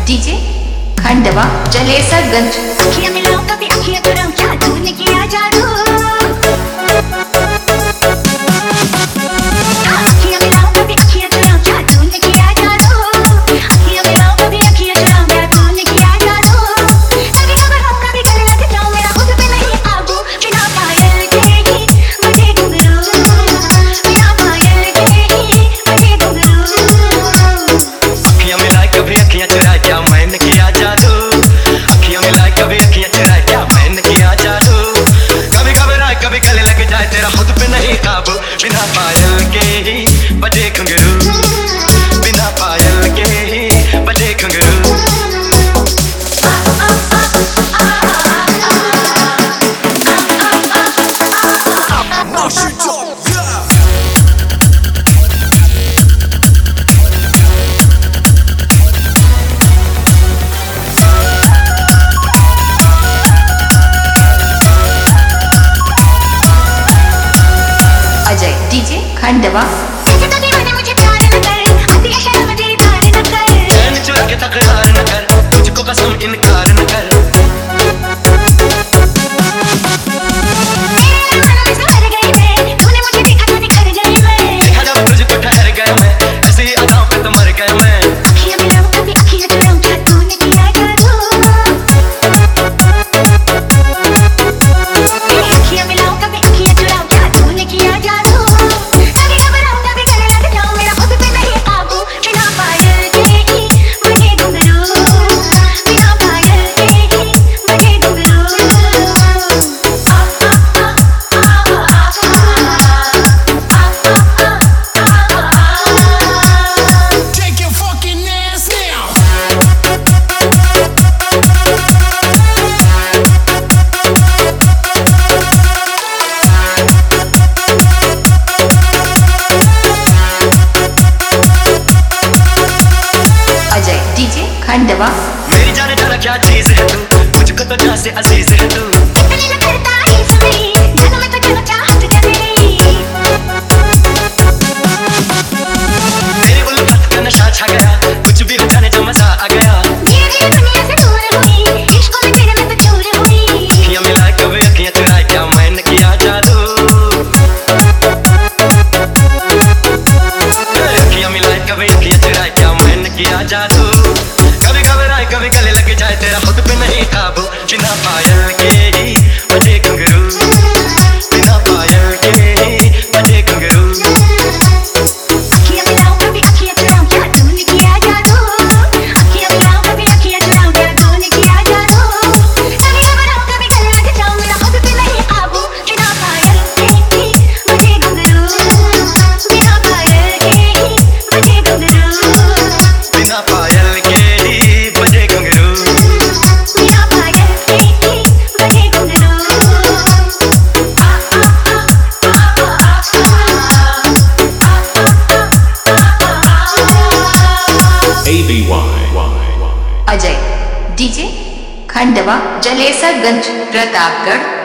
DJ Khandwa Jalesarganj. अखियाँ मिलाओ कभी अखियाँ चुराओ, क्या तूने किया जादू। अखियाँ मिलाओ कभी अखियाँ चुराओ, क्या तूने किया जादू। अखियाँ मिलाओ कभी अखियाँ चुराओ, क्या तूने किया जादू। कभी खबर हो कभी गले लग जाओ, मेरा खुद पे नहीं काबू। बिना पायल के ही बजे घुंघरू, बिना पायल के ही बजे घुंघरू। अखियाँ मिलाए कभी अखियाँ चुराए, क्या मैंने किया जादू। अखियाँ मिलाए कभी अखियाँ चुराए, क्या मैंने किया जादू। कभी घबराए कभी गले लग जाए, तेरा खुद पे नहीं काबू। बिना पायल के ही बजे घुंघरू, बिना पायल के ही बजे घुंघरू। अजय डीजे खंडवा। जैसे तो दीवाने मुझे प्यार न कर, आती है शर्म तेरी तार न कर। चैन चुरा के तकरार न कर, तुझको कसम इनकार न कर। मेरे मन में संवर गई मैं, तूने मुझे देखा तो निखर गई मैं। देखा जब तुझको ठहर गया मैं, ऐसे ही अदाओं पे तो मर गया मैं। अखियाँ मिलाओ कभी अखियाँ चुराओ, क्या तूने किया जादू। अखियाँ मिलाओ कभी अखियाँ चुराओ, क्या तूने किया जादू। कभी घबराओ कभी गले लग जाओ, मेरा खुद पे नहीं काबू। बिना पायल के ही बजे घुंघरू, बिना पायल के ही बजे घुंघरू। Take your fucking ass now. Ajay DJ Khandwa. मेरी जाने जाना क्या चीज है तू, मुझको तो जान से अजीज है तू। इतनी न करता ही समय, जानो मैं तो चलो चाहत जगनी। तेरी उल्फत का नशा छा गया, कुछ भी हो जाने जो मजा आ गया। धीरे धीरे दुनिया से दूर हुई, इश्क में तेरे में तो चूर हुई। अखियाँ मिलाए कभी अखियाँ चुराए, क्या मैंने किया जादू। अखियाँ मिलाए कभी अखियाँ चुराए, क्या मैंने किया जादू। कभी घबराए कभी गले लग जाए, तेरा खुद पे नहीं काबू। बिना पायल के ही बजे घुंघरू, बिना पायल के ही बजे घुंघरू। अखियाँ मिलाओ कभी अखियाँ चुराओ, क्या तूने किया जादू। अखियाँ मिलाओ कभी अखियाँ चुराओ, क्या तूने किया जादू। कभी घबराओ कभी गले लग जाओ, मेरा खुद पे नहीं काबू। बिना पायल के ही बजे घुंघरू, बिना पायल के ही बजे घुंघरू। बिना पायल के ही बजे घुंघरू। बिना पायल के ही बजे घुंघरू। अजय डीजे खंडवा जलेसरगंज प्रतापगढ़।